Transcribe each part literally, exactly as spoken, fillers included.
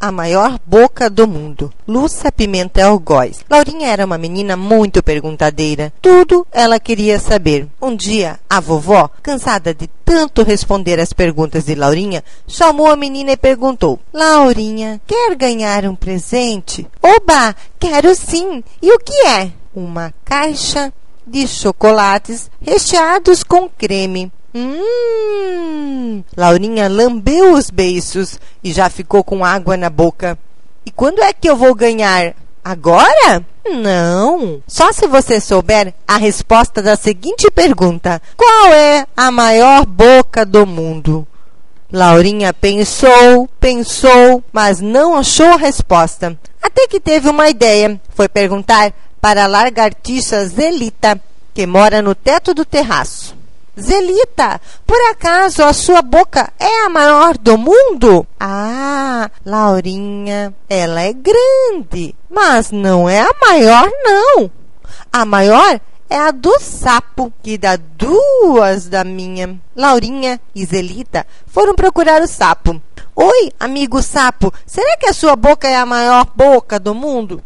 a maior boca do mundo? Lúcia Pimentel Góes. Laurinha era uma menina muito perguntadeira. Tudo ela queria saber. Um dia, a vovó, cansada de tanto responder as perguntas de Laurinha, chamou a menina e perguntou: Laurinha, quer ganhar um presente? Oba, quero sim. E o que é? Uma caixa de chocolates recheados com creme. Hum! Laurinha lambeu os beiços e já ficou com água na boca. E quando é que eu vou ganhar? Agora? Não! Só se você souber a resposta da seguinte pergunta: qual é a maior boca do mundo? Laurinha pensou, pensou, mas não achou a resposta. Até que teve uma ideia. Foi perguntar para a lagartixa Zelita, que mora no teto do terraço. Zelita, por acaso a sua boca é a maior do mundo? Ah, Laurinha, ela é grande, mas não é a maior, não. A maior é a do sapo, que dá duas da minha. Laurinha e Zelita foram procurar o sapo. Oi, amigo sapo, será que a sua boca é a maior boca do mundo?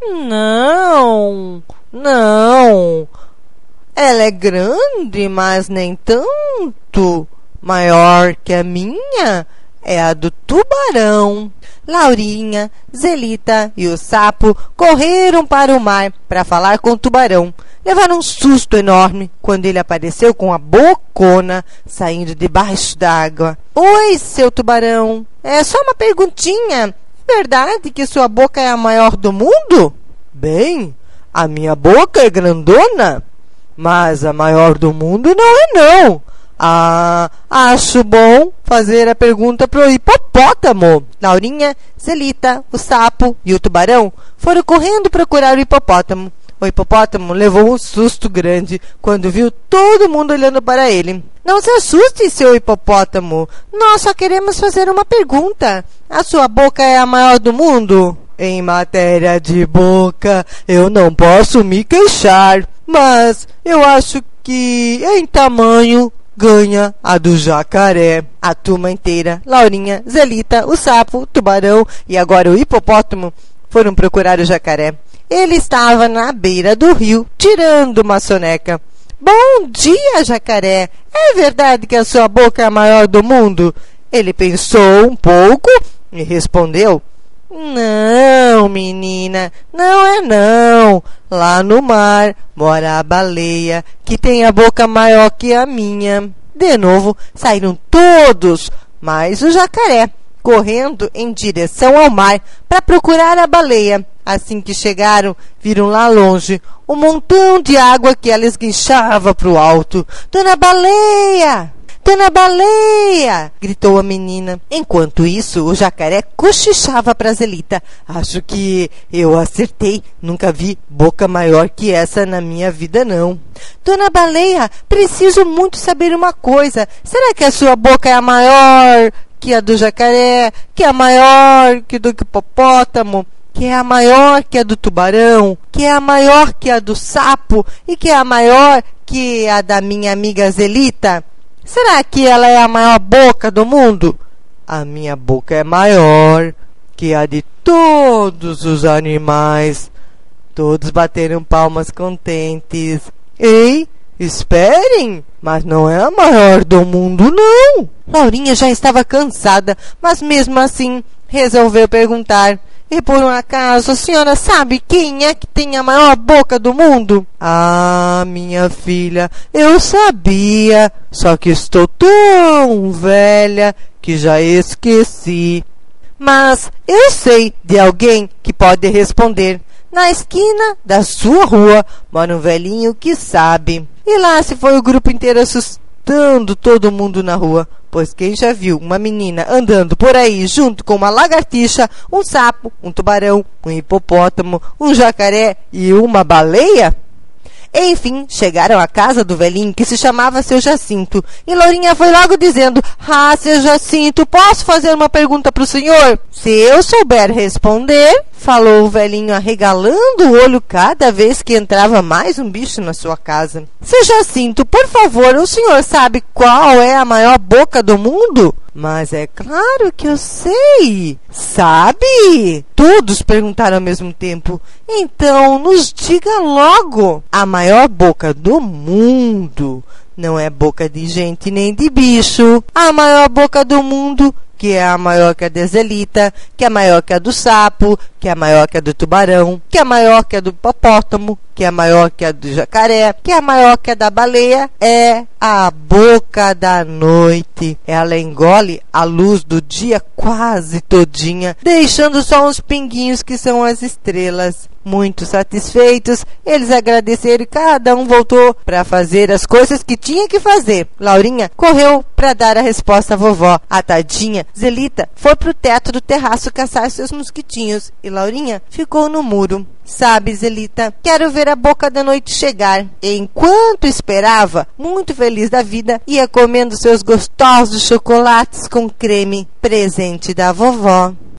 Não, não. Ela é grande, mas nem tanto. Maior que a minha é a do tubarão. Laurinha, Zelita e o sapo correram para o mar para falar com o tubarão. Levaram um susto enorme quando ele apareceu com a bocona saindo debaixo d'água. Oi, seu tubarão. É só uma perguntinha. É verdade que sua boca é a maior do mundo? Bem, a minha boca é grandona, mas a maior do mundo não é, não. Ah, acho bom fazer a pergunta pro hipopótamo. Laurinha, Zelita, o sapo e o tubarão foram correndo procurar o hipopótamo. O hipopótamo levou um susto grande quando viu todo mundo olhando para ele. Não se assuste, seu hipopótamo. Nós só queremos fazer uma pergunta. A sua boca é a maior do mundo? Em matéria de boca, eu não posso me queixar, mas eu acho que em tamanho ganha a do jacaré. A turma inteira, Laurinha, Zelita, o sapo, o tubarão e agora o hipopótamo, foram procurar o jacaré. Ele estava na beira do rio, tirando uma soneca. Bom dia, jacaré. É verdade que a sua boca é a maior do mundo? Ele pensou um pouco e respondeu: Não, menina, não é não. Lá no mar mora a baleia, que tem a boca maior que a minha. De novo saíram todos, mas o jacaré, correndo em direção ao mar para procurar a baleia. Assim que chegaram, viram lá longe um montão de água que ela esguinchava para o alto. Dona Baleia! Dona Baleia! Gritou a menina. Enquanto isso, o jacaré cochichava para Zelita. Acho que eu acertei. Nunca vi boca maior que essa na minha vida, não. Dona Baleia, preciso muito saber uma coisa. Será que a sua boca é a maior que a do jacaré? Que é a maior que do hipopótamo? Que é a maior que a do tubarão? Que é a maior que a do sapo? E que é a maior que a da minha amiga Zelita? Será que ela é a maior boca do mundo? A minha boca é maior que a de todos os animais. Todos bateram palmas contentes. Ei, esperem! Mas não é a maior do mundo, não! Laurinha já estava cansada, mas mesmo assim resolveu perguntar: E por um acaso a senhora sabe quem é que tem a maior boca do mundo? Ah, minha filha, eu sabia, só que estou tão velha que já esqueci. Mas eu sei de alguém que pode responder. Na esquina da sua rua mora um velhinho que sabe. E lá se foi o grupo inteiro assustando todo mundo na rua, pois quem já viu uma menina andando por aí junto com uma lagartixa, um sapo, um tubarão, um hipopótamo, um jacaré e uma baleia? Enfim, chegaram à casa do velhinho que se chamava Seu Jacinto, e Laurinha foi logo dizendo: Ah, Seu Jacinto, posso fazer uma pergunta para o senhor? Se eu souber responder, falou o velhinho arregalando o olho cada vez que entrava mais um bicho na sua casa. Seu Jacinto, por favor, o senhor sabe qual é a maior boca do mundo? Mas é claro que eu sei. Sabe? Todos perguntaram ao mesmo tempo. Então, nos diga logo. A maior boca do mundo não é boca de gente nem de bicho. A maior boca do mundo, que é a maior que a da Zelita, que é maior que a do sapo, que é maior que a do tubarão, que é maior que a do hipopótamo, que é maior que a do jacaré, que é maior que a da baleia, é a boca da noite. Ela engole a luz do dia quase todinha, deixando só uns pinguinhos que são as estrelas. Muito satisfeitos, eles agradeceram e cada um voltou para fazer as coisas que tinha que fazer. Laurinha correu para dar a resposta à vovó. A tadinha Zelita foi pro teto do terraço caçar seus mosquitinhos e Laurinha ficou no muro. Sabe, Zelita, quero ver a boca da noite chegar. Enquanto esperava, muito feliz da vida, ia comendo seus gostosos chocolates com creme, presente da vovó.